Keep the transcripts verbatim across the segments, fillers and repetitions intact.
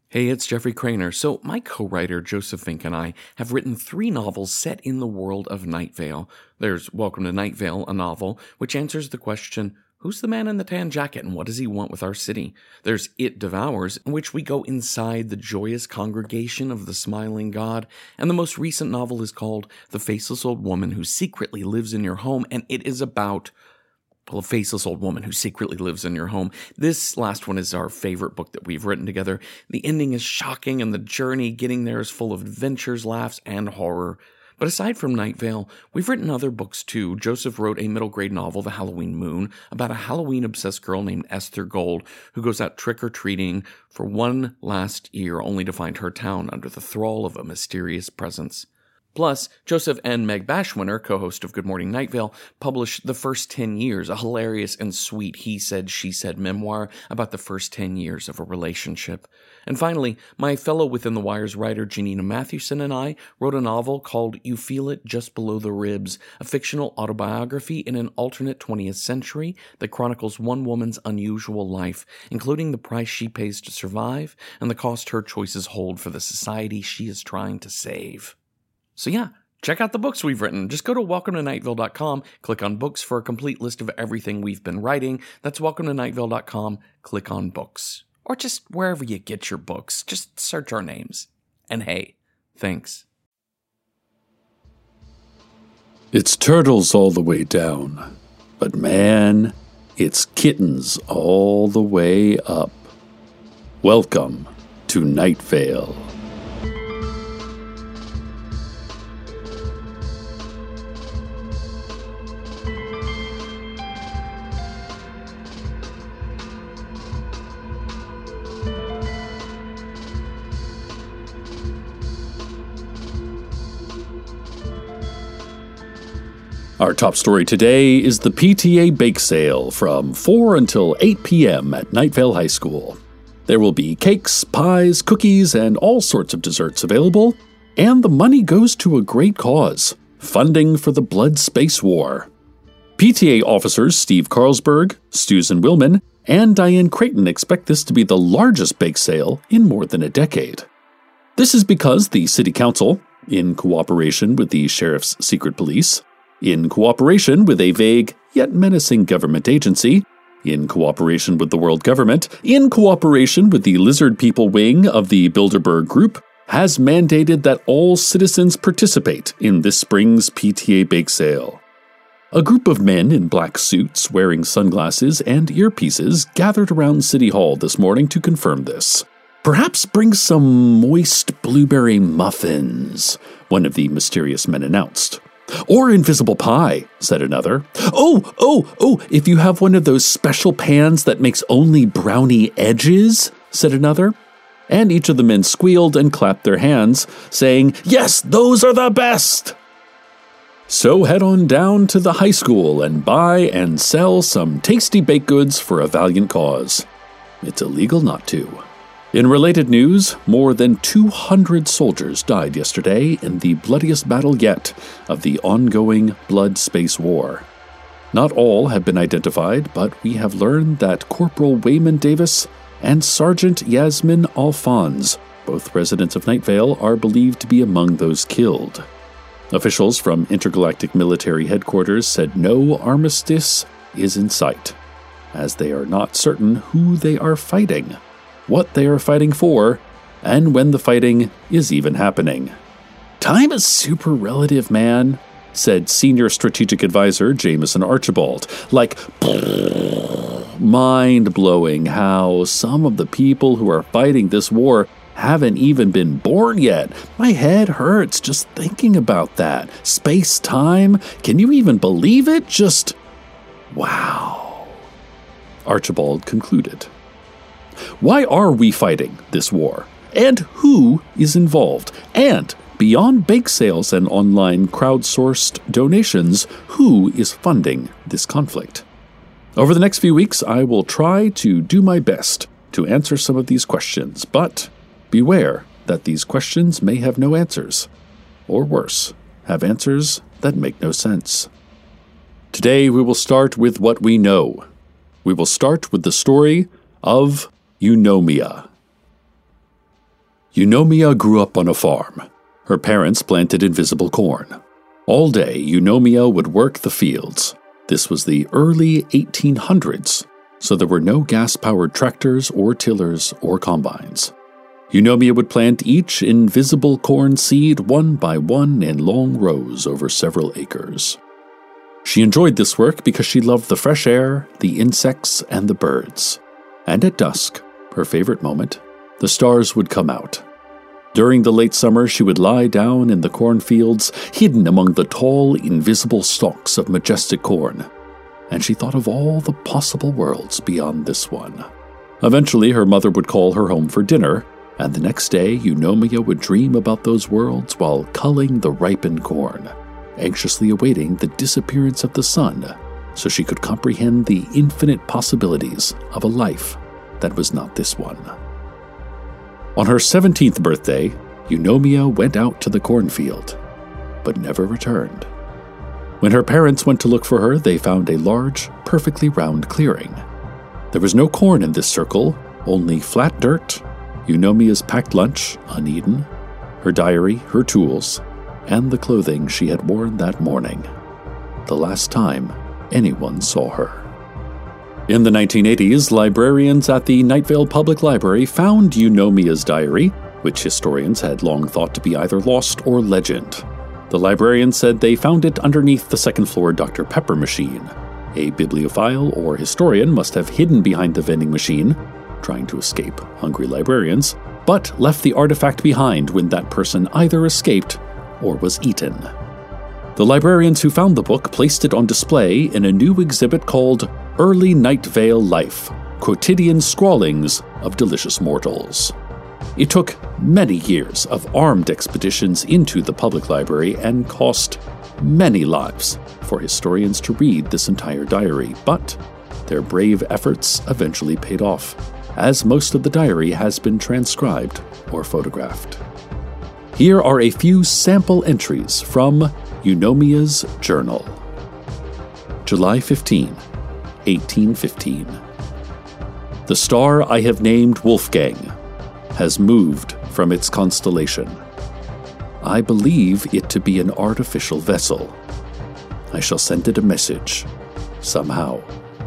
Hey, it's Jeffrey Craner. So, my co-writer Joseph Fink and I have written three novels set in the world of Night Vale. There's Welcome to Night Vale, a novel which answers the question, who's the man in the tan jacket and what does he want with our city? There's It Devours, in which we go inside the joyous congregation of the smiling god. And the most recent novel is called The Faceless Old Woman Who Secretly Lives in Your Home, and it is about well, a faceless old woman who secretly lives in your home. This last one is our favorite book that we've written together. The ending is shocking, and the journey getting there is full of adventures, laughs, and horror. But aside from Night Vale, we've written other books too. Joseph wrote a middle grade novel, The Halloween Moon, about a Halloween-obsessed girl named Esther Gold who goes out trick-or-treating for one last year only to find her town under the thrall of a mysterious presence. Plus, Joseph and Meg Bashwinner, co-host of Good Morning Night Vale, published The First Ten Years, a hilarious and sweet he-said, she-said memoir about the first ten years of a relationship. And finally, my fellow Within the Wires writer Janina Mathewson and I wrote a novel called You Feel It Just Below the Ribs, a fictional autobiography in an alternate twentieth century that chronicles one woman's unusual life, including the price she pays to survive and the cost her choices hold for the society she is trying to save. So yeah, check out the books we've written. Just go to welcome to night vale dot com, click on books for a complete list of everything we've been writing. That's welcome to night vale dot com, click on books. Or just wherever you get your books, just search our names. And hey, thanks. It's turtles all the way down, but man, it's kittens all the way up. Welcome to Night Vale. Our top story today is the P T A Bake Sale from four until eight p.m. at Night Vale High School. There will be cakes, pies, cookies, and all sorts of desserts available, and the money goes to a great cause, funding for the Blood Space War. P T A officers Steve Carlsberg, Susan Willman, and Diane Creighton expect this to be the largest bake sale in more than a decade. This is because the City Council, in cooperation with the Sheriff's Secret Police, in cooperation with a vague yet menacing government agency, in cooperation with the world government, in cooperation with the Lizard People wing of the Bilderberg Group, has mandated that all citizens participate in this spring's P T A Bake Sale. A group of men in black suits wearing sunglasses and earpieces gathered around City Hall this morning to confirm this. Perhaps bring some moist blueberry muffins, one of the mysterious men announced. Or invisible pie, said another. Oh, oh, oh, if you have one of those special pans that makes only brownie edges, said another. And each of the men squealed and clapped their hands, saying, yes, those are the best! So head on down to the high school and buy and sell some tasty baked goods for a valiant cause. It's illegal not to. In related news, more than two hundred soldiers died yesterday in the bloodiest battle yet of the ongoing Blood Space War. Not all have been identified, but we have learned that Corporal Wayman Davis and Sergeant Yasmin Alphonse, both residents of Night Vale, are believed to be among those killed. Officials from Intergalactic Military Headquarters said no armistice is in sight, as they are not certain who they are fighting, what they are fighting for, and when the fighting is even happening. Time is super relative, man, said Senior Strategic Advisor Jameson Archibald. Like, mind-blowing how some of the people who are fighting this war haven't even been born yet. My head hurts just thinking about that. Space-time? Can you even believe it? Just, wow. Archibald concluded. Why are we fighting this war? And who is involved? And beyond bake sales and online crowdsourced donations, who is funding this conflict? Over the next few weeks, I will try to do my best to answer some of these questions, but beware that these questions may have no answers, or worse, have answers that make no sense. Today, we will start with what we know. We will start with the story of Eunomia. Eunomia grew up on a farm. Her parents planted invisible corn. All day, Eunomia would work the fields. This was the early eighteen hundreds, so there were no gas-powered tractors or tillers or combines. Eunomia would plant each invisible corn seed one by one in long rows over several acres. She enjoyed this work because she loved the fresh air, the insects, and the birds. And at dusk, her favorite moment, the stars would come out. During the late summer, she would lie down in the cornfields, hidden among the tall, invisible stalks of majestic corn, and she thought of all the possible worlds beyond this one. Eventually, her mother would call her home for dinner, and the next day, Eunomia would dream about those worlds while culling the ripened corn, anxiously awaiting the disappearance of the sun so she could comprehend the infinite possibilities of a life that was not this one. On her seventeenth birthday, Eunomia went out to the cornfield, but never returned. When her parents went to look for her, they found a large, perfectly round clearing. There was no corn in this circle, only flat dirt, Eunomia's packed lunch, uneaten, her diary, her tools, and the clothing she had worn that morning, the last time anyone saw her. In the nineteen eighties, librarians at the Night Vale Public Library found Eunomia's diary, which historians had long thought to be either lost or legend. The librarians said they found it underneath the second-floor Doctor Pepper machine. A bibliophile or historian must have hidden behind the vending machine, trying to escape hungry librarians, but left the artifact behind when that person either escaped or was eaten. The librarians who found the book placed it on display in a new exhibit called Early Night Vale Life, Quotidian Scrawlings of Delicious Mortals. It took many years of armed expeditions into the public library and cost many lives for historians to read this entire diary, but their brave efforts eventually paid off, as most of the diary has been transcribed or photographed. Here are a few sample entries from Eunomia's journal. July fifteenth, eighteen fifteen. The star I have named Wolfgang has moved from its constellation. I believe it to be an artificial vessel. I shall send it a message, somehow.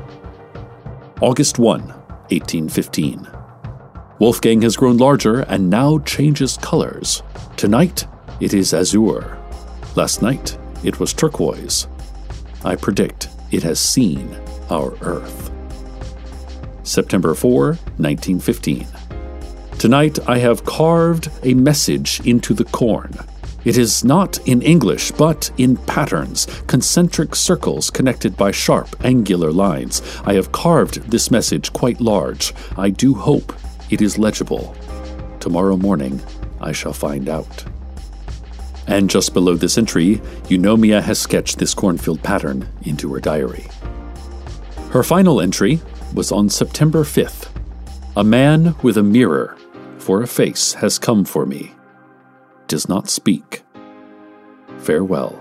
August first, eighteen fifteen. Wolfgang has grown larger and now changes colors. Tonight, it is azure. Last night, it was turquoise. I predict it has seen our Earth. September fourth, nineteen fifteen. Tonight, I have carved a message into the corn. It is not in English, but in patterns, concentric circles connected by sharp, angular lines. I have carved this message quite large. I do hope it is legible. Tomorrow morning, I shall find out. And just below this entry, Eunomia has sketched this cornfield pattern into her diary. Her final entry was on September fifth. A man with a mirror for a face has come for me. Does not speak. Farewell.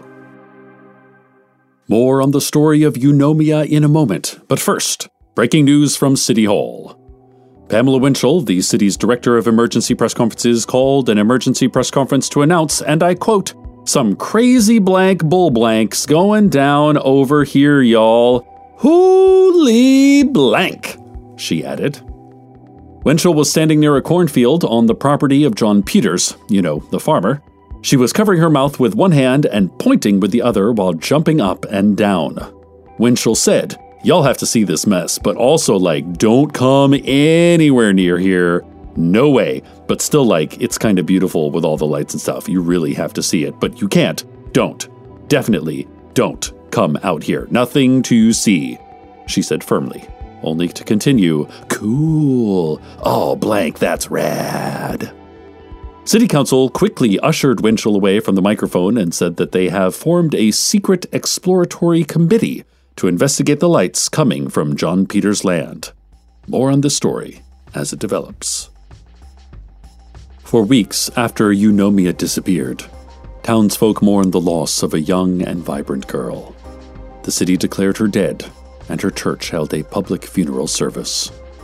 More on the story of Eunomia in a moment, but first, breaking news from City Hall. Pamela Winchell, the city's director of emergency press conferences, called an emergency press conference to announce, and I quote, "Some crazy blank bull blanks going down over here, y'all. Holy blank," she added. Winchell was standing near a cornfield on the property of John Peters, you know, the farmer. She was covering her mouth with one hand and pointing with the other while jumping up and down. Winchell said, "Y'all have to see this mess, but also, like, don't come anywhere near here. No way." But still, like, it's kind of beautiful with all the lights and stuff. You really have to see it, but you can't. Don't. Definitely don't come out here. Nothing to see, she said firmly, only to continue, "Cool. Oh, blank, that's rad." City Council quickly ushered Winchell away from the microphone and said that they have formed a secret exploratory committee to investigate the lights coming from John Peters' land. More on this story as it develops. For weeks after Eunomia disappeared, townsfolk mourned the loss of a young and vibrant girl. The city declared her dead, and her church held a public funeral service.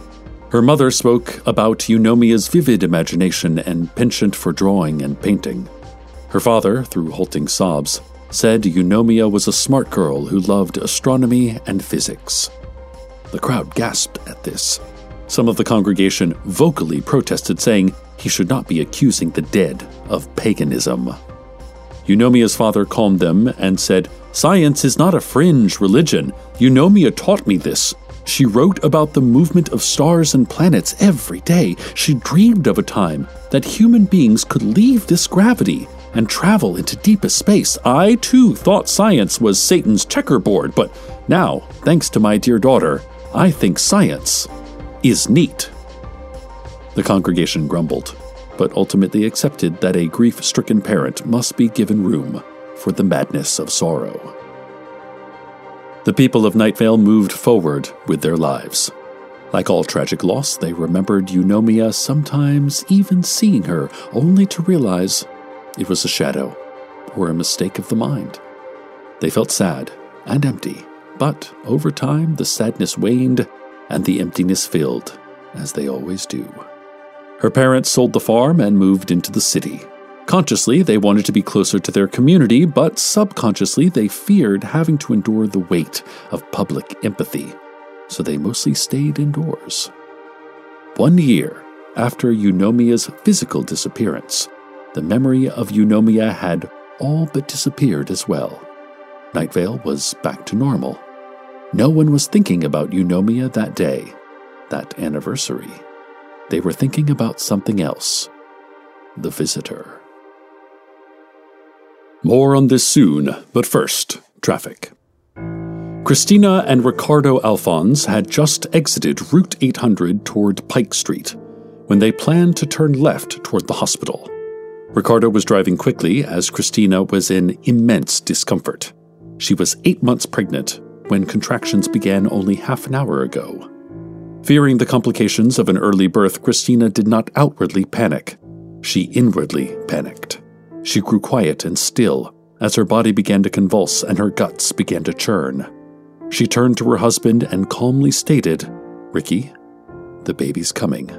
Her mother spoke about Eunomia's vivid imagination and penchant for drawing and painting. Her father, through halting sobs, said Eunomia was a smart girl who loved astronomy and physics. The crowd gasped at this. Some of the congregation vocally protested, saying he should not be accusing the dead of paganism. Eunomia's father calmed them and said, "Science is not a fringe religion. Eunomia taught me this. She wrote about the movement of stars and planets every day. She dreamed of a time that human beings could leave this gravity and travel into deepest space. I, too, thought science was Satan's checkerboard, but now, thanks to my dear daughter, I think science is neat." The congregation grumbled, but ultimately accepted that a grief-stricken parent must be given room for the madness of sorrow. The people of Night Vale moved forward with their lives. Like all tragic loss, they remembered Eunomia, sometimes even seeing her, only to realize it was a shadow or a mistake of the mind. They felt sad and empty, but over time the sadness waned and the emptiness filled, as they always do. Her parents sold the farm and moved into the city. Consciously, they wanted to be closer to their community, but subconsciously, they feared having to endure the weight of public empathy, so they mostly stayed indoors. One year after Eunomia's physical disappearance, the memory of Eunomia had all but disappeared as well. Night Vale was back to normal. No one was thinking about Eunomia that day, that anniversary. They were thinking about something else. The visitor. More on this soon, but first, traffic. Christina and Ricardo Alphonse had just exited Route eight hundred toward Pike Street when they planned to turn left toward the hospital. Ricardo was driving quickly as Christina was in immense discomfort. She was eight months pregnant when contractions began only half an hour ago. Fearing the complications of an early birth, Christina did not outwardly panic. She inwardly panicked. She grew quiet and still as her body began to convulse and her guts began to churn. She turned to her husband and calmly stated, "Ricky, the baby's coming."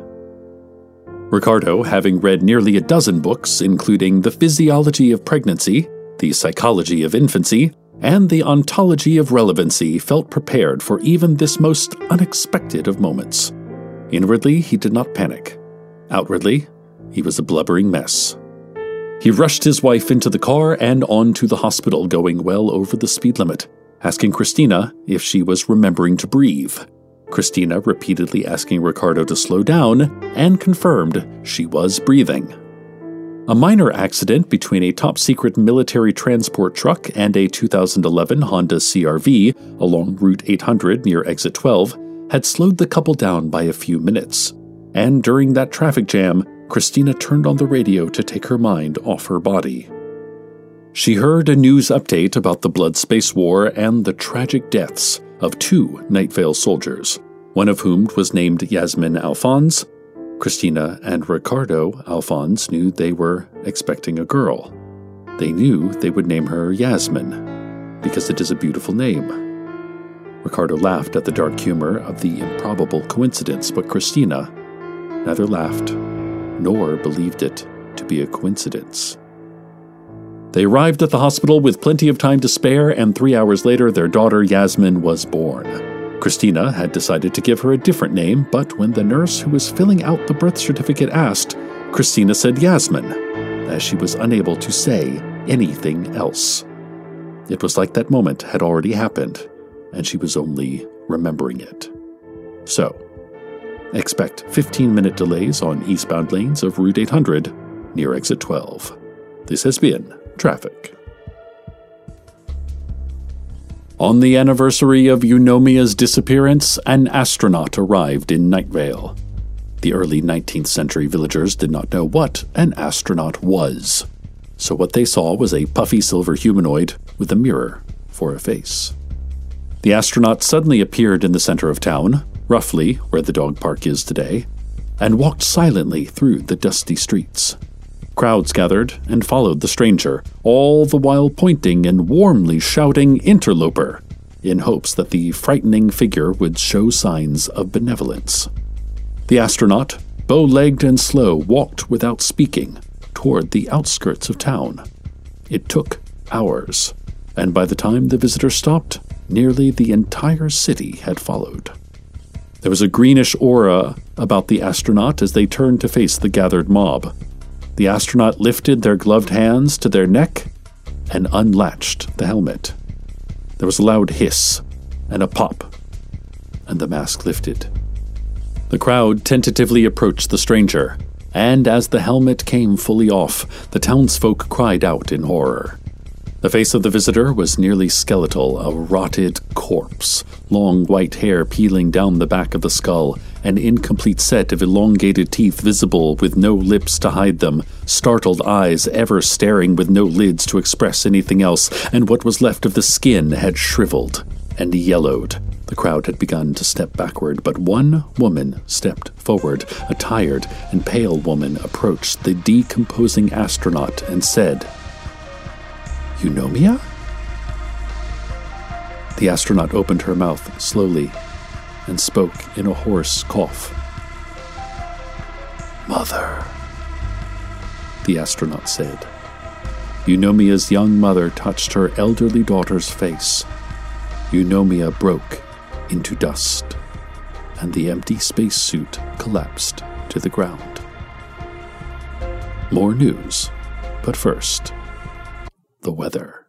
Ricardo, having read nearly a dozen books, including The Physiology of Pregnancy, The Psychology of Infancy, and The Ontology of Relevancy, felt prepared for even this most unexpected of moments. Inwardly, he did not panic. Outwardly, he was a blubbering mess. He rushed his wife into the car and on to the hospital, going well over the speed limit, asking Christina if she was remembering to breathe. Christina repeatedly asking Ricardo to slow down and confirmed she was breathing. A minor accident between a top-secret military transport truck and a two thousand eleven Honda C R V along Route eight hundred near Exit twelve had slowed the couple down by a few minutes, and during that traffic jam, Christina turned on the radio to take her mind off her body. She heard a news update about the Blood Space War and the tragic deaths of two Night Vale soldiers, one of whom was named Yasmin Alphonse. Christina and Ricardo Alphonse knew they were expecting a girl. They knew they would name her Yasmin, because it is a beautiful name. Ricardo laughed at the dark humor of the improbable coincidence, but Christina neither laughed nor believed it to be a coincidence. They arrived at the hospital with plenty of time to spare, and three hours later their daughter Yasmin was born. Christina had decided to give her a different name, but when the nurse who was filling out the birth certificate asked, Christina said Yasmin, as she was unable to say anything else. It was like that moment had already happened, and she was only remembering it. So, expect fifteen-minute delays on eastbound lanes of Route eight hundred near Exit twelve. This has been Traffic. On the anniversary of Eunomia's disappearance, an astronaut arrived in Night Vale. The early nineteenth century villagers did not know what an astronaut was, so what they saw was a puffy silver humanoid with a mirror for a face. The astronaut suddenly appeared in the center of town, roughly where the dog park is today, and walked silently through the dusty streets. Crowds gathered and followed the stranger, all the while pointing and warmly shouting "Interloper," in hopes that the frightening figure would show signs of benevolence. The astronaut, bow-legged and slow, walked without speaking toward the outskirts of town. It took hours, and by the time the visitor stopped, nearly the entire city had followed. There was a greenish aura about the astronaut as they turned to face the gathered mob. The astronaut lifted their gloved hands to their neck and unlatched the helmet. There was a loud hiss and a pop, and the mask lifted. The crowd tentatively approached the stranger, and as the helmet came fully off, the townsfolk cried out in horror. The face of the visitor was nearly skeletal, a rotted corpse, long white hair peeling down the back of the skull, an incomplete set of elongated teeth visible with no lips to hide them, startled eyes ever staring with no lids to express anything else, and what was left of the skin had shriveled and yellowed. The crowd had begun to step backward, but one woman stepped forward. A tired and pale woman approached the decomposing astronaut and said, "Eunomia?" The astronaut opened her mouth slowly and spoke in a hoarse cough. "Mother," the astronaut said. Eunomia's young mother touched her elderly daughter's face. Eunomia broke into dust, and the empty spacesuit collapsed to the ground. More news, but first, the weather.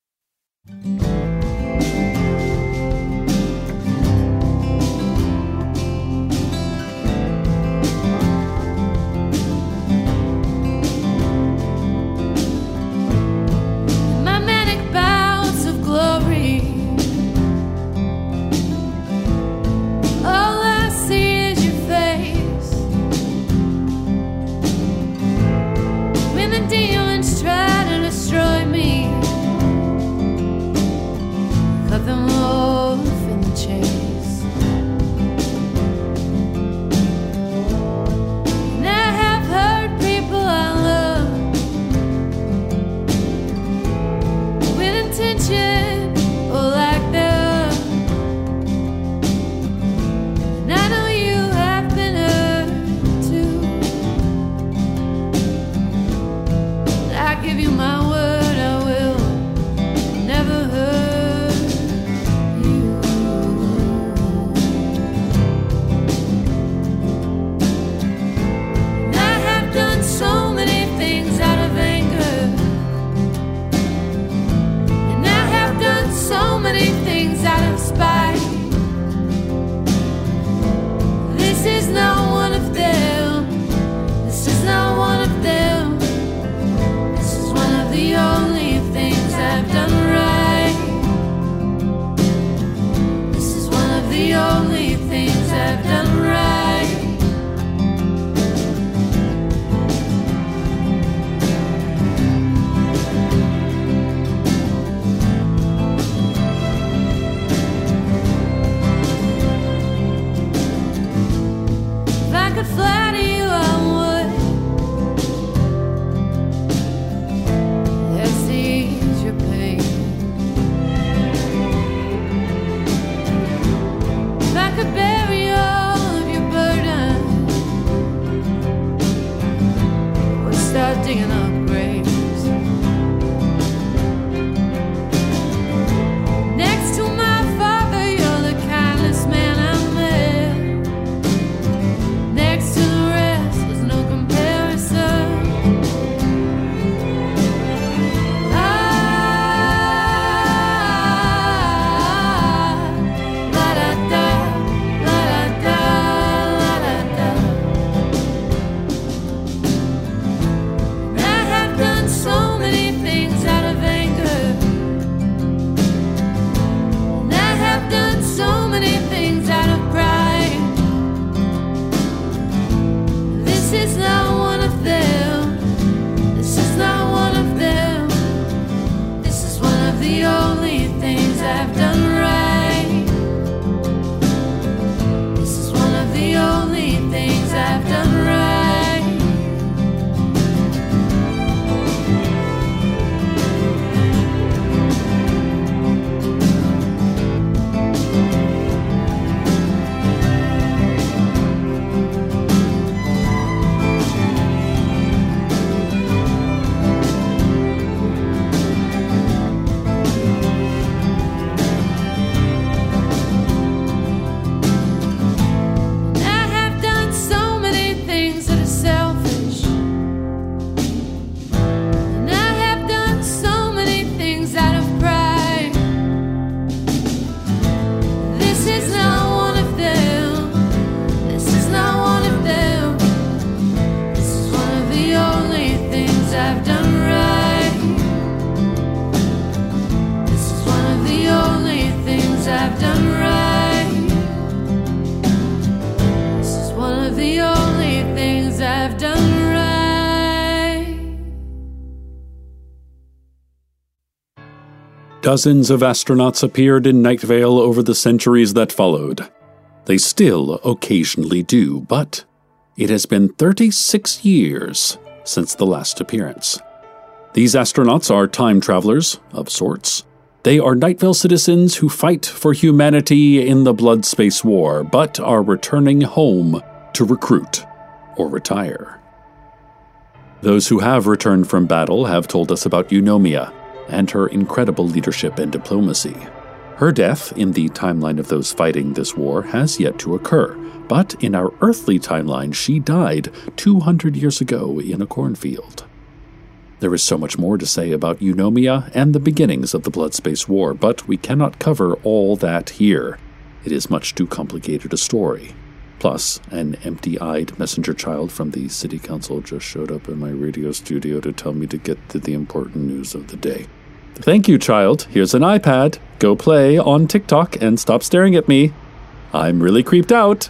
My manic bouts of glory, all I see is your face. When the demons try to destroy me, cut them off in the chase. And I have hurt people I love with intention or lack thereof. And I know you have been hurt too. And I give you my word, I will never hurt you. And I have done so many things out of anger, and I have done so many things out of spite. This is not one of them. This is not one of them. This is one of the only things I've done right. This is one of the only things I've done right. If I could fly to you, I would. Let's ease your pain. If I could bury all of your burden, or start digging up graves. Next to my father, you're the kindest man I met. Next to the rest, there's no comparison. Ah, la da da, la da da, la da da. I have done I've done right. This is one of the only things I've done right. This is one of the only things I've done right. Dozens of astronauts appeared in Night Vale over the centuries that followed. They still occasionally do, but it has been thirty-six years since the last appearance. These astronauts are time travelers, of sorts. They are Night Vale citizens who fight for humanity in the Blood Space War, but are returning home to recruit or retire. Those who have returned from battle have told us about Eunomia and her incredible leadership and diplomacy. Her death in the timeline of those fighting this war has yet to occur, but in our earthly timeline, she died two hundred years ago in a cornfield. There is so much more to say about Eunomia and the beginnings of the Blood Space War, but we cannot cover all that here. It is much too complicated a story. Plus, an empty-eyed messenger child from the city council just showed up in my radio studio to tell me to get to the important news of the day. Thank you, child. Here's an iPad. Go play on TikTok and stop staring at me. I'm really creeped out.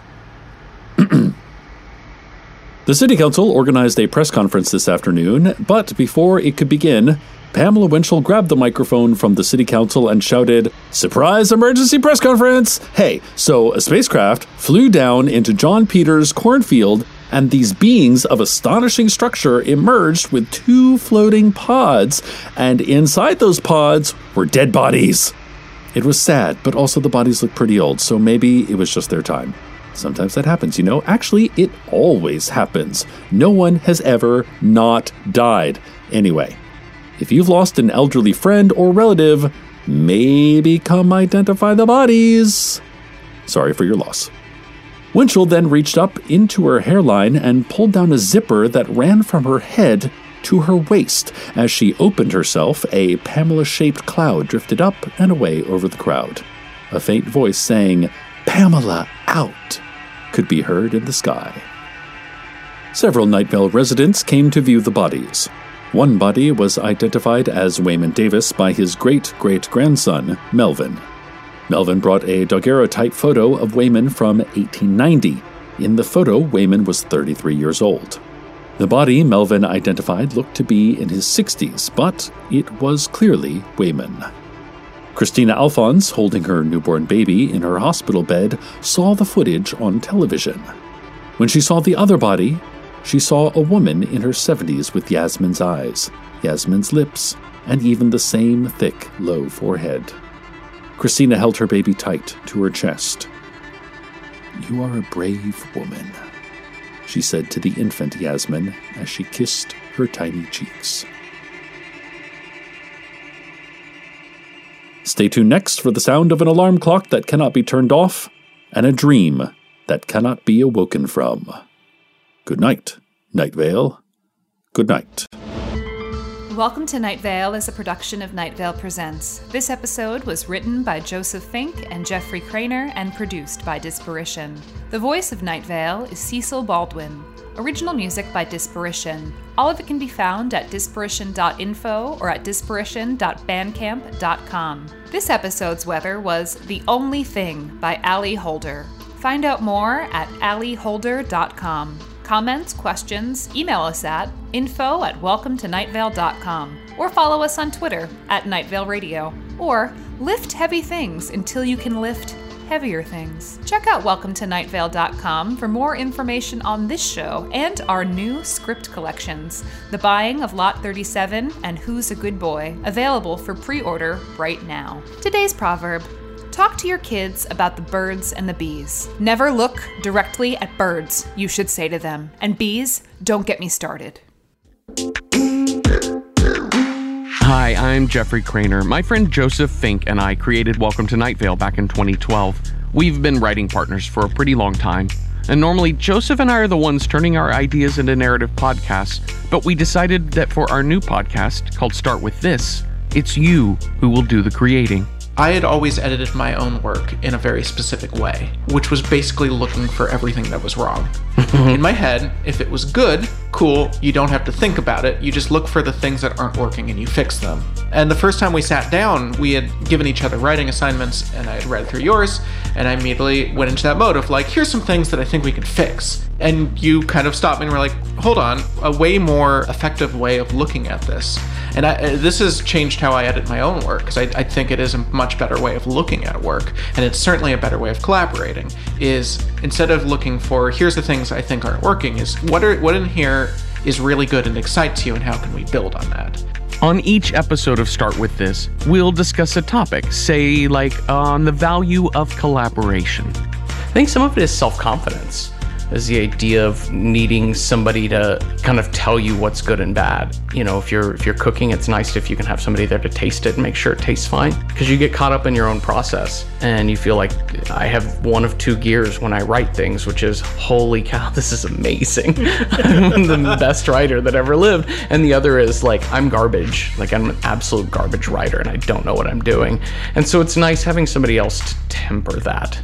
The City Council organized a press conference this afternoon, but before it could begin, Pamela Winchell grabbed the microphone from the City Council and shouted, "Surprise emergency press conference! Hey, so a spacecraft flew down into John Peters' cornfield, and these beings of astonishing structure emerged with two floating pods, and inside those pods were dead bodies." It was sad, but also the bodies looked pretty old, so maybe it was just their time. Sometimes that happens, you know. Actually, it always happens. No one has ever not died. Anyway, if you've lost an elderly friend or relative, maybe come identify the bodies. Sorry for your loss. Winchell then reached up into her hairline and pulled down a zipper that ran from her head to her waist. As she opened herself, a Pamela-shaped cloud drifted up and away over the crowd. A faint voice saying, "Pamela out," could be heard in the sky. Several Night Vale residents came to view the bodies. One body was identified as Wayman Davis by his great-great-grandson, Melvin. Melvin brought a daguerreotype photo of Wayman from eighteen ninety. In the photo, Wayman was thirty-three years old. The body Melvin identified looked to be in his sixties, but it was clearly Wayman. Christina Alphonse, holding her newborn baby in her hospital bed, saw the footage on television. When she saw the other body, she saw a woman in her seventies with Yasmin's eyes, Yasmin's lips, and even the same thick, low forehead. Christina held her baby tight to her chest. "You are a brave woman," she said to the infant Yasmin as she kissed her tiny cheeks. Stay tuned next for the sound of an alarm clock that cannot be turned off and a dream that cannot be awoken from. Good night, Night Vale. Good night. Welcome to Night Vale is a production of Night Vale Presents. This episode was written by Joseph Fink and Jeffrey Craner and produced by Disparition. The voice of Night Vale is Cecil Baldwin. Original music by Disparition. All of it can be found at disparition dot info or at disparition dot bandcamp dot com. This episode's weather was The Only Thing by Allie Holder. Find out more at allie holder dot com. Comments, questions, email us at info at welcome to night vale dot com or follow us on Twitter at Night Vale Radio. Or lift heavy things until you can lift heavier things. Check out welcome to night vale dot com for more information on this show and our new script collections, The Buying of Lot thirty-seven and Who's a Good Boy, available for pre-order right now. Today's proverb: talk to your kids about the birds and the bees. Never look directly at birds, you should say to them. And bees, don't get me started. Hi, I'm Jeffrey Craner. My friend Joseph Fink and I created Welcome to Night Vale back in twenty twelve. We've been writing partners for a pretty long time. And normally, Joseph and I are the ones turning our ideas into narrative podcasts, but we decided that for our new podcast, called Start With This, it's you who will do the creating. I had always edited my own work in a very specific way, which was basically looking for everything that was wrong. In my head, if it was good, cool, you don't have to think about it, you just look for the things that aren't working and you fix them. And the first time we sat down, we had given each other writing assignments, and I had read through yours, and I immediately went into that mode of like, here's some things that I think we can fix. And you kind of stopped me and were like, hold on, a way more effective way of looking at this. And I, this has changed how I edit my own work, because I, I think it is a much better way of looking at work, and it's certainly a better way of collaborating, is instead of looking for, here's the things I think aren't working, is what are what in here is really good and excites you, and how can we build on that? On each episode of Start With This, we'll discuss a topic, say like on the value of collaboration. I think some of it is self-confidence. Is the idea of needing somebody to kind of tell you what's good and bad. You know, if you're if you're cooking, it's nice if you can have somebody there to taste it and make sure it tastes fine, because you get caught up in your own process and you feel like I have one of two gears when I write things, which is, holy cow, this is amazing. I'm the best writer that ever lived. And the other is like, I'm garbage. Like, I'm an absolute garbage writer and I don't know what I'm doing. And so it's nice having somebody else to temper that.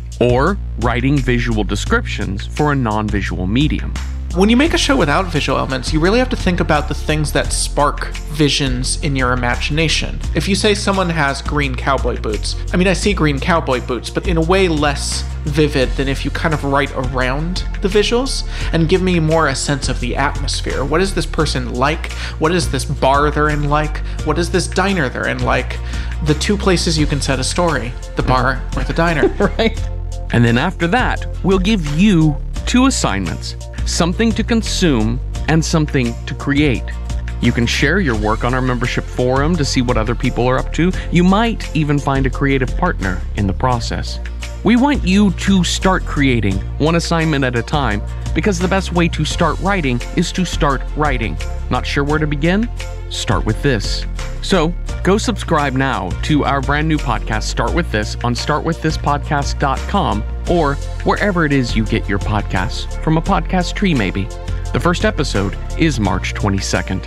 Or writing visual descriptions for a non-visual medium. When you make a show without visual elements, you really have to think about the things that spark visions in your imagination. If you say someone has green cowboy boots, I mean, I see green cowboy boots, but in a way less vivid than if you kind of write around the visuals and give me more a sense of the atmosphere. What is this person like? What is this bar they're in like? What is this diner they're in like? The two places you can set a story, the bar or the diner. Right. And then after that, we'll give you two assignments, something to consume and something to create. You can share your work on our membership forum to see what other people are up to. You might even find a creative partner in the process. We want you to start creating one assignment at a time, because the best way to start writing is to start writing. Not sure where to begin? Start with this. So go subscribe now to our brand new podcast, Start With This, on start with this podcast dot com or wherever it is you get your podcasts, from a podcast tree maybe. The first episode is March twenty-second.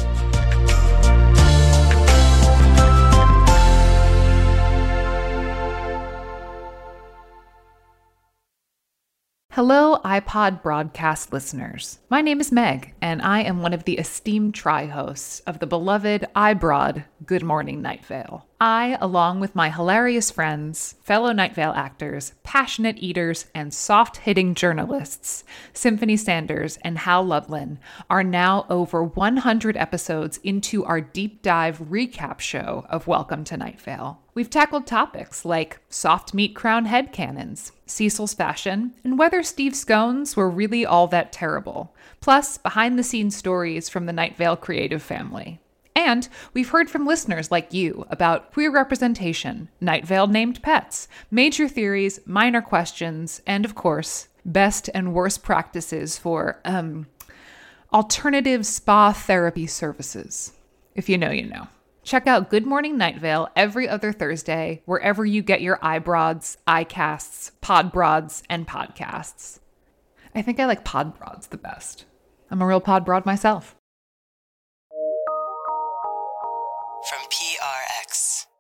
Hello, iPod broadcast listeners. My name is Meg, and I am one of the esteemed tri-hosts of the beloved iBroad Good Morning Night Vale. I, along with my hilarious friends, fellow Night Vale actors, passionate eaters, and soft-hitting journalists, Symphony Sanders and Hal Lublin, are now over one hundred episodes into our deep dive recap show of Welcome to Night Vale. We've tackled topics like soft meat crown headcanons, Cecil's fashion, and whether Steve scones were really all that terrible, plus behind-the-scenes stories from the Night Vale creative family. And we've heard from listeners like you about queer representation, Night Vale named pets, major theories, minor questions, and of course, best and worst practices for, um, alternative spa therapy services. If you know, you know. Check out Good Morning Night Vale every other Thursday, wherever you get your iBroads, iCasts, Podbroads, and podcasts. I think I like Podbroads the best. I'm a real Podbroad myself. From P R X.